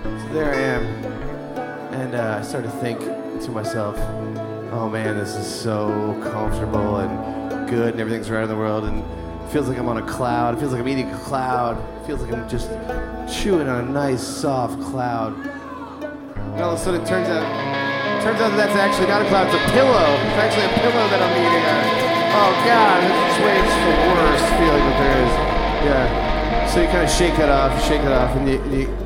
So there I am, and I started to think to myself, oh man, this is so comfortable and good and everything's right in the world, and it feels like I'm on a cloud. It feels like I'm eating a cloud. It feels like I'm just chewing on a nice, soft cloud. And all of a sudden it turns out that that's actually not a cloud, it's a pillow. It's actually a pillow that I'm eating on. Oh God, it's the worst feeling that there is. Yeah. So you kind of shake that off, and